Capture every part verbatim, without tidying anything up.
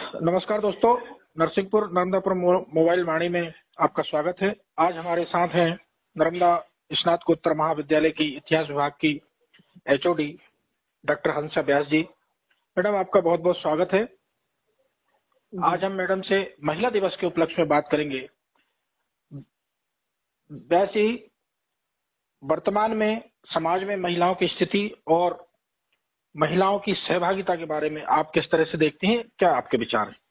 नमस्कार दोस्तों, नरसिंहपुर नर्मदापुर मोबाइल वाणी में आपका स्वागत है। आज हमारे साथ हैं नर्मदा स्नातकोत्तर महाविद्यालय की इतिहास विभाग की HOD doctor Hansa Vyas ji. Madam, आपका बहुत बहुत स्वागत है। आज हम मैडम से महिला दिवस के उपलक्ष्य में बात करेंगे। व्यास जी, वर्तमान में समाज में महिलाओं की स्थिति और महिलाओं की सहभागिता के बारे में आप किस तरह से देखती हैं, क्या आपके विचार हैं?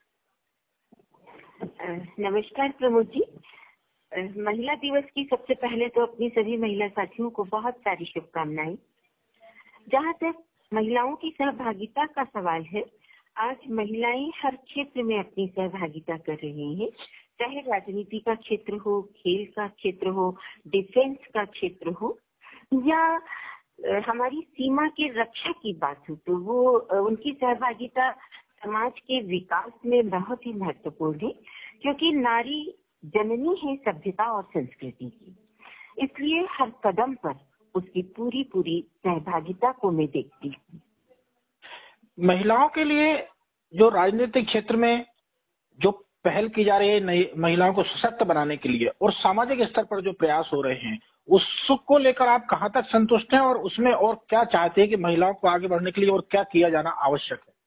नमस्कार प्रमोद जी। महिला दिवस की सबसे पहले तो अपनी सभी महिला साथियों को बहुत सारी शुभकामनाएं। जहां तक महिलाओं की सहभागिता का सवाल है, आज महिलाएं हर क्षेत्र में अपनी सहभागिता कर रही हैं, चाहे राजनीति का क्षेत्र हो, खेल का क्षेत्र हो, डिफेंस का क्षेत्र हो या हमारी सीमा की रक्षा की बात हो, तो वो उनकी सहभागिता समाज के विकास में बहुत ही महत्वपूर्ण है, क्योंकि नारी जननी है सभ्यता और संस्कृति की। इसलिए हर कदम पर उसकी पूरी पूरी सहभागिता को मैं देखती हूँ। महिलाओं के लिए जो राजनीतिक क्षेत्र में जो पहल की जा रही है महिलाओं को सशक्त बनाने के लिए और सामाजिक स्तर पर जो प्रयास हो रहे हैं, उसको लेकर आप कहां तक संतुष्ट हैं और उसमें और क्या चाहते हैं कि महिलाओं को आगे बढ़ने के लिए और क्या किया जाना आवश्यक है?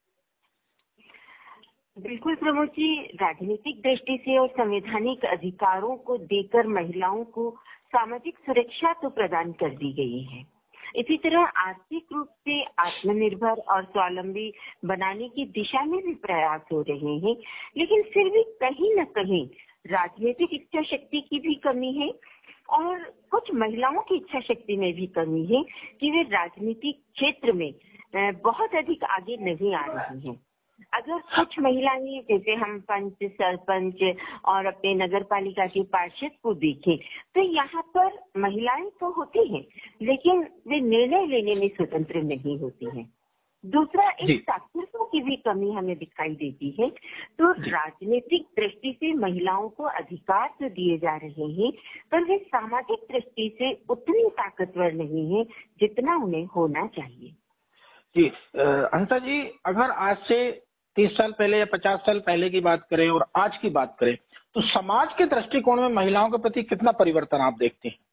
बिल्कुल प्रमोद जी, राजनीतिक दृष्टि से और संवैधानिक अधिकारों को देकर महिलाओं को सामाजिक सुरक्षा तो प्रदान कर दी गई है। इसी तरह आर्थिक रूप से आत्मनिर्भर और स्वावलंबी बनाने की दिशा में भी प्रयास हो रहे हैं, लेकिन फिर भी कहीं न कहीं राजनीतिक इच्छा शक्ति की भी कमी है और कुछ महिलाओं की इच्छा शक्ति में भी कमी है कि वे राजनीतिक क्षेत्र में बहुत अधिक आगे नहीं आ रही हैं। अगर कुछ महिलाएं, जैसे हम पंच, सरपंच और अपने नगर पालिका के पार्षद को देखें, तो यहाँ पर महिलाएं तो होती हैं, लेकिन वे निर्णय लेने में स्वतंत्र नहीं होती हैं। दूसरा, एक साक्षरता की भी कमी हमें दिखाई देती है। तो राजनीतिक दृष्टि से महिलाओं को अधिकार तो दिए जा रहे हैं, पर वे सामाजिक दृष्टि से उतनी ताकतवर नहीं है जितना उन्हें होना चाहिए। जी हंसा जी, अगर आज से तीस साल पहले या पचास साल पहले की बात करें और आज की बात करें, तो समाज के दृष्टिकोण में महिलाओं के प्रति कितना परिवर्तन आप देखते हैं?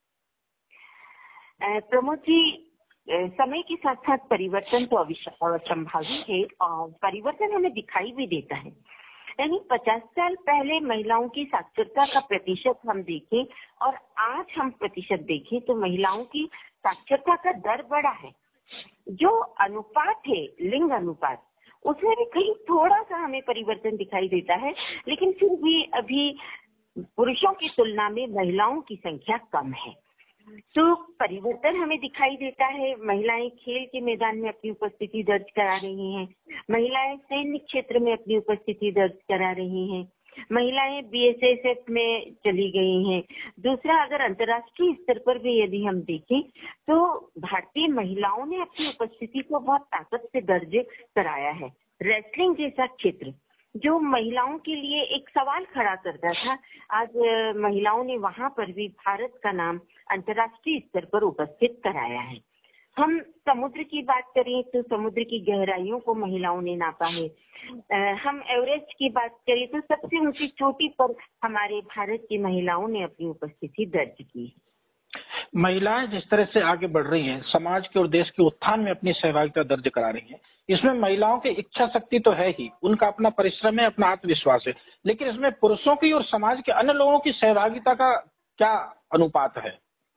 प्रमोद जी, समय के साथ साथ परिवर्तन तो असंभावित है और परिवर्तन हमें दिखाई भी देता है। यानी पचास साल पहले महिलाओं की साक्षरता का प्रतिशत हम देखें और आज हम प्रतिशत देखें, तो महिलाओं की साक्षरता का दर बढ़ा है। जो अनुपात है, लिंग अनुपात, उसमें भी कहीं थोड़ा सा हमें परिवर्तन दिखाई देता है, लेकिन फिर भी अभी पुरुषों की तुलना में महिलाओं की संख्या कम है। तो परिवर्तन हमें दिखाई देता है। महिलाएं खेल के मैदान में अपनी उपस्थिति दर्ज करा रही हैं, महिलाएं सैन्य क्षेत्र में अपनी उपस्थिति दर्ज करा रही हैं, महिलाएं बीएसएफ में चली गई हैं। दूसरा, अगर अंतर्राष्ट्रीय स्तर पर भी यदि हम देखें, तो भारतीय महिलाओं ने अपनी उपस्थिति को बहुत ताकत से दर्ज कराया है। रेसलिंग जैसा क्षेत्र जो महिलाओं के लिए एक सवाल खड़ा करता था, आज महिलाओं ने वहां पर भी भारत का नाम अंतर्राष्ट्रीय स्तर पर उपस्थित कराया है। हम समुद्र की बात करें तो समुद्र की गहराइयों को महिलाओं ने नापा है। हम एवरेस्ट की बात करें तो सबसे ऊंची चोटी पर हमारे भारत की महिलाओं ने अपनी उपस्थिति दर्ज की है। महिलाएं जिस तरह से आगे बढ़ रही हैं, समाज के और देश के उत्थान में अपनी सहभागिता दर्ज करा रही हैं, इसमें महिलाओं की इच्छा शक्ति तो है ही, उनका अपना परिश्रम है, अपना आत्मविश्वास है, लेकिन इसमें पुरुषों की और समाज के अन्य लोगों की सहभागिता का क्या अनुपात है?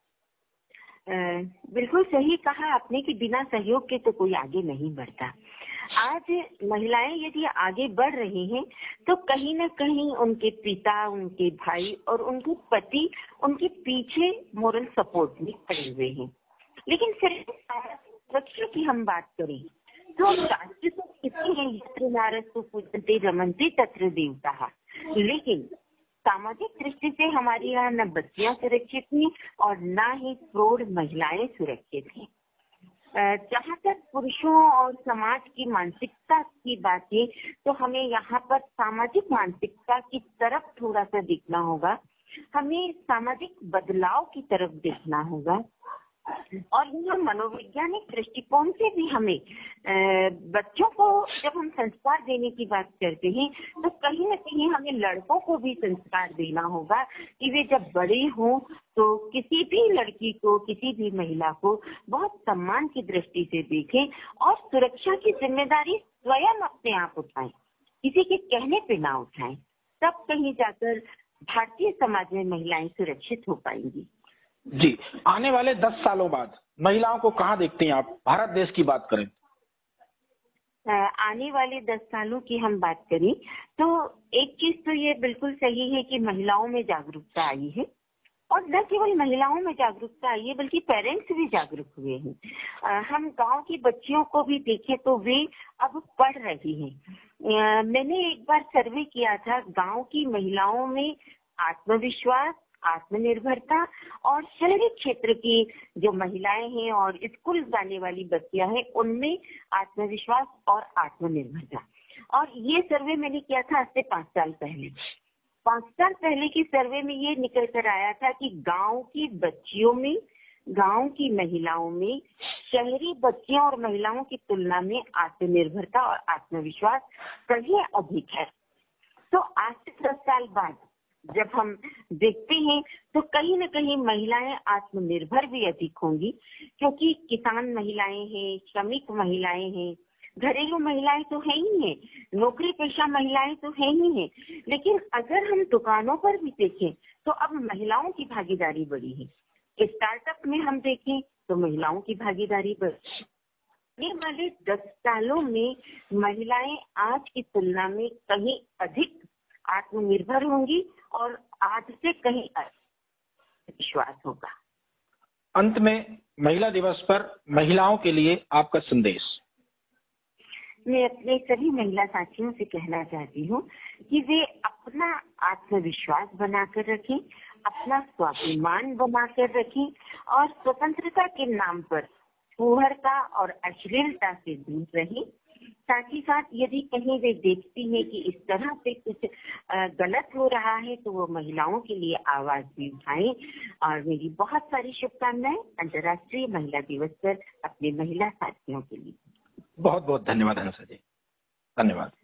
बिल्कुल सही कहा आपने कि बिना सहयोग के तो कोई आगे नहीं बढ़ता। आज महिलाएं यदि आगे बढ़ रही हैं, तो कहीं न कहीं उनके पिता, उनके भाई और उनके पति उनके पीछे मोरल सपोर्ट में खड़े हुए हैं। लेकिन फिर सुरक्षा की हम बात करें तो शास्त्र तो कहते हैं यत्र नारस्तु पूज्यन्ते रमन्ते तत्र देवताः, लेकिन सामाजिक दृष्टि से हमारे यहाँ न बच्चियां सुरक्षित हैं और न ही प्रौढ़ महिलाएं सुरक्षित हैं। जहाँ तक पुरुषों और समाज की मानसिकता की बात है, तो हमें यहाँ पर सामाजिक मानसिकता की तरफ थोड़ा सा देखना होगा। हमें सामाजिक बदलाव की तरफ देखना होगा। और यह मनोवैज्ञानिक दृष्टिकोण से भी हमें बच्चों को जब हम संस्कार देने की बात करते हैं तो कहीं न कहीं हमें लड़कों को भी संस्कार देना होगा कि वे जब बड़े हों तो किसी भी लड़की को, किसी भी महिला को बहुत सम्मान की दृष्टि से देखें और सुरक्षा की जिम्मेदारी स्वयं अपने आप उठाएं, किसी के कहने पे ना उठाएं। तब कहीं जाकर भारतीय समाज में महिलाएं सुरक्षित हो पाएंगी। जी, आने वाले दस सालों बाद महिलाओं को कहाँ देखती हैं आप, भारत देश की बात करें? आने वाले दस सालों की हम बात करें तो एक चीज तो ये बिल्कुल सही है कि महिलाओं में जागरूकता आई है और न केवल महिलाओं में जागरूकता आई है बल्कि पेरेंट्स भी जागरूक हुए हैं। हम गांव की बच्चियों को भी देखें तो वे अब पढ़ रही हैं। मैंने एक बार सर्वे किया था, गांव की महिलाओं में आत्मविश्वास, आत्मनिर्भरता और शहरी क्षेत्र की जो महिलाएं हैं और स्कूल जाने वाली बच्चियां हैं उनमें आत्मविश्वास और आत्मनिर्भरता। और ये सर्वे मैंने किया था आज से पांच साल पहले। पांच साल पहले की सर्वे में ये निकल कर आया था कि गांव की बच्चियों में, गांव की महिलाओं में शहरी बच्चियों और महिलाओं की तुलना में आत्मनिर्भरता और आत्मविश्वास कहीं अधिक है। तो आज से दस साल बाद जब हम देखते हैं तो कहीं न कहीं महिलाएं आत्मनिर्भर भी अधिक होंगी, क्योंकि किसान महिलाएं हैं, श्रमिक महिलाएं हैं, घरेलू महिलाएं तो है ही हैं, नौकरी पेशा महिलाएं तो है ही हैं। लेकिन अगर हम दुकानों पर भी देखें तो अब महिलाओं की भागीदारी बढ़ी है। स्टार्टअप में हम देखें तो महिलाओं की भागीदारी बढ़ी। आने वाले दस सालों में महिलाएं आज की तुलना में कहीं अधिक आत्मनिर्भर होंगी और आज से कहीं विश्वास होगा। अंत में महिला दिवस पर महिलाओं के लिए आपका संदेश? मैं अपने सभी महिला साथियों से कहना चाहती हूँ कि वे अपना आत्मविश्वास बनाकर रखें, अपना स्वाभिमान बनाकर रखें और स्वतंत्रता के नाम पर फूहड़ता और अश्लीलता से दूर रहें। साथ ही साथ यदि कहीं वे देखती हैं कि इस तरह से कुछ गलत हो रहा है तो वो महिलाओं के लिए आवाज भी उठाएं। और मेरी बहुत सारी शुभकामनाएं अंतर्राष्ट्रीय महिला दिवस पर अपने महिला साथियों के लिए। बहुत बहुत धन्यवाद हंसा जी, धन्यवाद।